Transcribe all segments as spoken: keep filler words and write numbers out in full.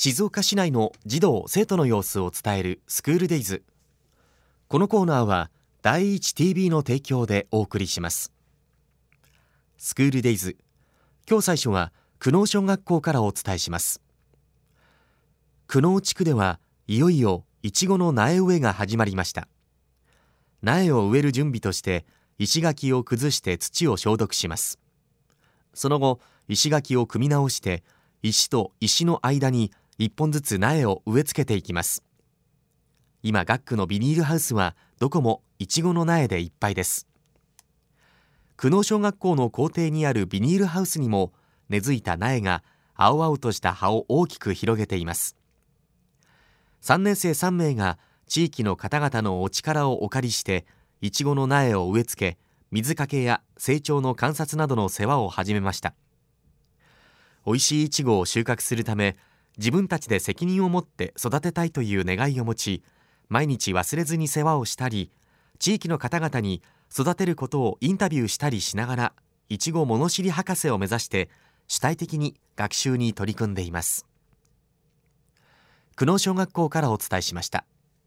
静岡市内の児童生徒の様子を伝えるスクールデイズ。このコーナーは第一 ティービー の提供でお送りします。スクールデイズ、今日最初は久能小学校からお伝えします。久能地区ではいよいよいちごの苗植えが始まりました。苗を植える準備として石垣を崩して土を消毒します。その後、石垣を組み直して石と石の間にいっぽんずつ苗を植え付けていきます。今、学区のビニールハウスはどこもいちごの苗でいっぱいです。久能小学校の校庭にあるビニールハウスにも根付いた苗が青々とした葉を大きく広げています。さんねん生さんめいが地域の方々のお力をお借りしていちごの苗を植え付け、水かけや成長の観察などの世話を始めました。おいしいいちごを収穫するため、自分たちで責任を持って育てたいという願いを持ち、毎日忘れずに世話をしたり、地域の方々に育てることをインタビューしたりしながら、いちご物知り博士を目指して主体的に学習に取り組んでいます。久能小学校からお伝えしました。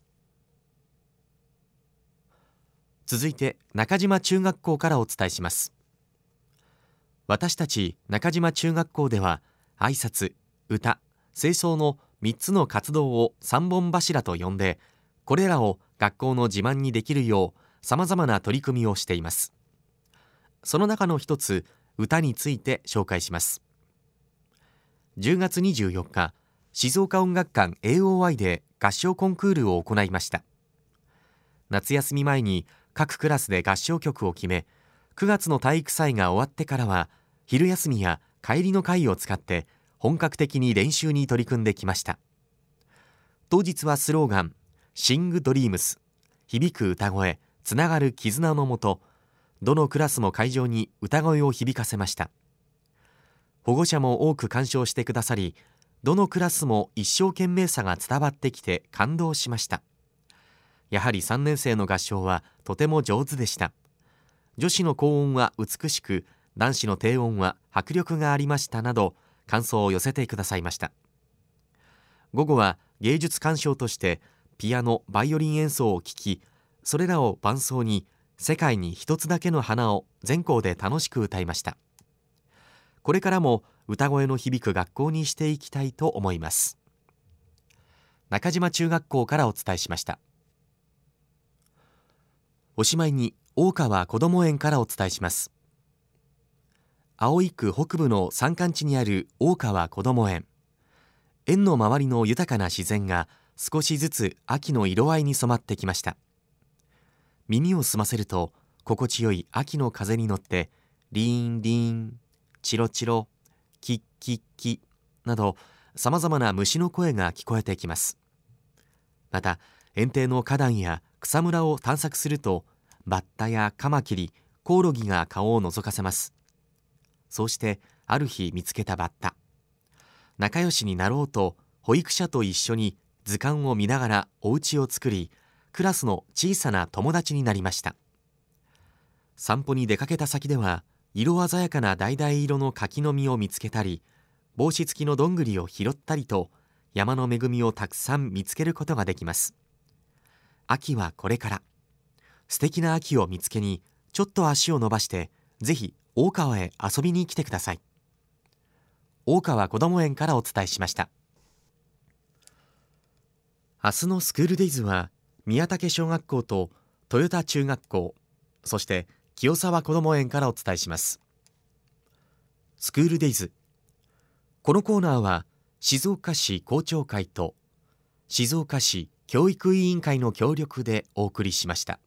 続いて中島中学校からお伝えします。私たち中島中学校では挨拶、歌、清掃のみっつの活動を三本柱と呼んで、これらを学校の自慢にできるようさまざまな取り組みをしています。その中の一つ、歌について紹介します。じゅうがつにじゅうよっか、静岡音楽館 エーオーアイ で合唱コンクールを行いました。夏休み前に各クラスで合唱曲を決め、くがつの体育祭が終わってからは昼休みや帰りの会を使って本格的に練習に取り組んできました。当日はスローガンシングドリームス、響く歌声、つながる絆のもと、どのクラスも会場に歌声を響かせました。保護者も多く鑑賞してくださり、どのクラスも一生懸命さが伝わってきて感動しました。やはりさんねん生の合唱はとても上手でした。女子の高音は美しく、男子の低音は迫力がありましたなど、感想を寄せてくださいました。午後は芸術鑑賞としてピアノ、バイオリン演奏を聴き、それらを伴奏に世界に一つだけの花を全校で楽しく歌いました。これからも歌声の響く学校にしていきたいと思います。中島中学校からお伝えしました。おしまいに大川こども園からお伝えします。葵区北部の山間地にある大川こども園。園の周りの豊かな自然が少しずつ秋の色合いに染まってきました。耳を澄ませると心地よい秋の風に乗って、リーンリーン、チロチロ、キッキッキなどさまざまな虫の声が聞こえてきます。また園庭の花壇や草むらを探索すると、バッタやカマキリ、コオロギが顔を覗かせます。そうしてある日見つけたバッタ、仲良しになろうと保育者と一緒に図鑑を見ながらお家を作り、クラスの小さな友達になりました。散歩に出かけた先では、色鮮やかな橙色の柿の実を見つけたり、帽子付きのどんぐりを拾ったりと、山の恵みをたくさん見つけることができます。秋はこれから。素敵な秋を見つけに、ちょっと足を伸ばして、ぜひ大川へ遊びに来てください。大川こども園からお伝えしました。明日のスクールデイズは、宮武小学校と豊田中学校、そして清沢こども園からお伝えします。スクールデイズ。このコーナーは静岡市校長会と静岡市教育委員会の協力でお送りしました。